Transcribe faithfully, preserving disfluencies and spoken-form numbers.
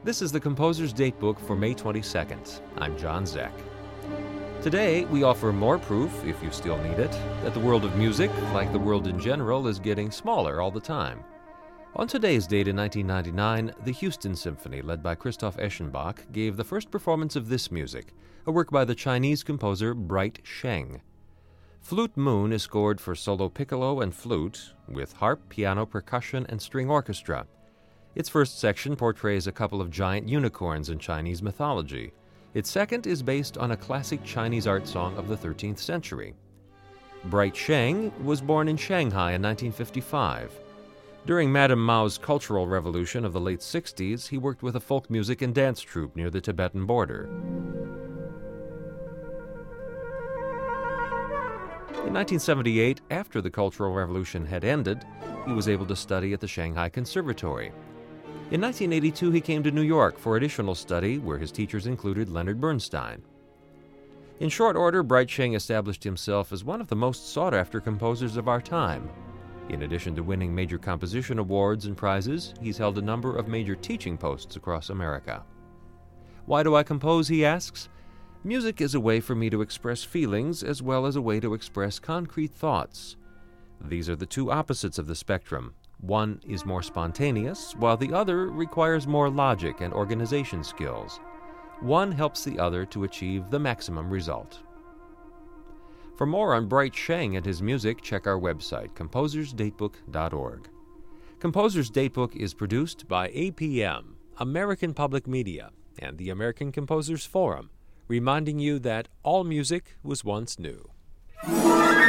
This is the Composer's Datebook for May twenty-second. I'm John Zeck. Today, we offer more proof, if you still need it, that the world of music, like the world in general, is getting smaller all the time. On today's date in nineteen ninety-nine, the Houston Symphony, led by Christoph Eschenbach, gave the first performance of this music, a work by the Chinese composer Bright Sheng. Flute Moon is scored for solo piccolo and flute, with harp, piano, percussion, and string orchestra. Its first section portrays a couple of giant unicorns in Chinese mythology. Its second is based on a classic Chinese art song of the thirteenth century. Bright Sheng was born in Shanghai in nineteen fifty-five. During Madame Mao's Cultural Revolution of the late sixties, he worked with a folk music and dance troupe near the Tibetan border. In nineteen seventy-eight, after the Cultural Revolution had ended, he was able to study at the Shanghai Conservatory. In nineteen eighty-two, he came to New York for additional study, where his teachers included Leonard Bernstein. In short order, Bright Sheng established himself as one of the most sought-after composers of our time. In addition to winning major composition awards and prizes, he's held a number of major teaching posts across America. Why do I compose, he asks? Music is a way for me to express feelings as well as a way to express concrete thoughts. These are the two opposites of the spectrum. One is more spontaneous, while the other requires more logic and organization skills. One helps the other to achieve the maximum result. For more on Bright Sheng and his music, check our website, composers datebook dot org. Composer's Datebook is produced by A P M, American Public Media, and the American Composers Forum, reminding you that all music was once new.